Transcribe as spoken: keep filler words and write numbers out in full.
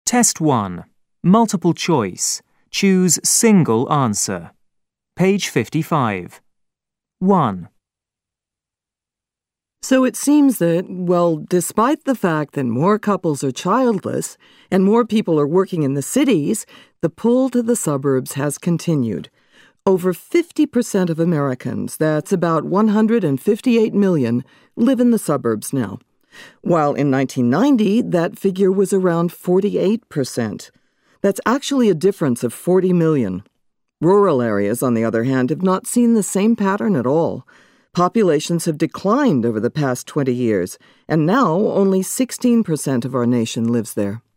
Test one. Multiple choice. Choose single answer. Page fifty-five. one. So it seems that, well, despite the fact that more couples are childless and more people are working in the cities, the pull to the suburbs has continued. Over fifty percent of Americans, that's about one hundred fifty-eight million, live in the suburbs now. While in nineteen ninety, that figure was around forty-eight percent. That's actually a difference of forty million. Rural areas, on the other hand, have not seen the same pattern at all. Populations have declined over the past twenty years, and now only sixteen percent of our nation lives there.